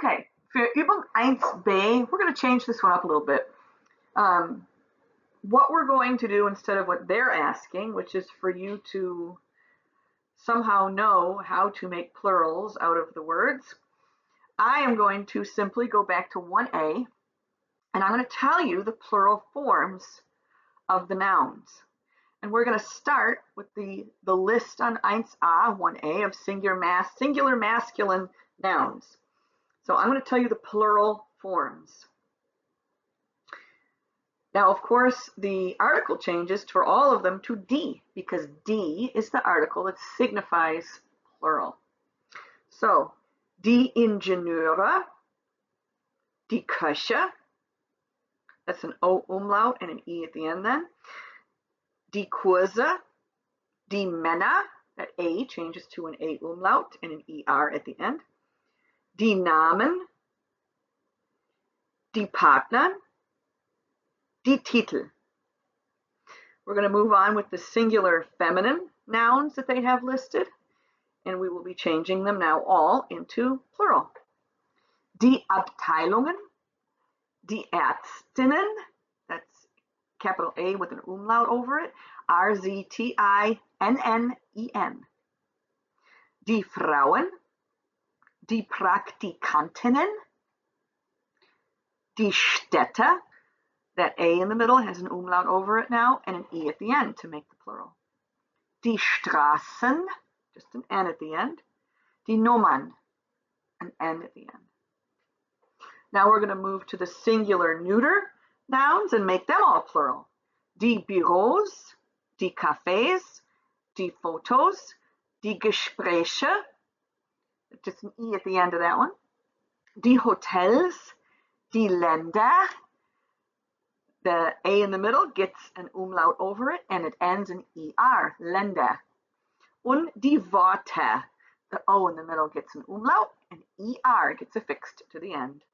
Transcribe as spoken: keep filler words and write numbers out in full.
Okay, für Übung eins b, we're going to change this one up a little bit. Um, what we're going to do instead of what they're asking, which is for you to somehow know how to make plurals out of the words, I am going to simply go back to one a, and I'm going to tell you the plural forms of the nouns. And we're going to start with the, the list on eins a, one a, of singular, mas singular masculine nouns. So I'm going to tell you the plural forms. Now, of course, the article changes for all of them to die, because die is the article that signifies plural. So, die Ingenieure, die Köche, that's an O umlaut and an E at the end then. Die Kurse, die Männer, that A changes to an A umlaut and an E R at the end. Die Namen, die Partner, die Titel. We're going to move on with the singular feminine nouns that they have listed, and we will be changing them now all into plural. Die Abteilungen, die Ärztinnen, that's capital A with an umlaut over it, R Z T I N N E N. Die Frauen, die Praktikantinnen, die Städte, that A in the middle has an umlaut over it now and an E at the end to make the plural. Die Straßen, just an N at the end. Die Nummern, an N at the end. Now we're going to move to the singular neuter nouns and make them all plural. Die Büros, die Cafés, die Fotos, die Gespräche, just an E at the end of that one. Die Hotels, die Länder, the A in the middle gets an umlaut over it and it ends in E R, Länder. Und die Worte, the O in the middle gets an umlaut and E R gets affixed to the end.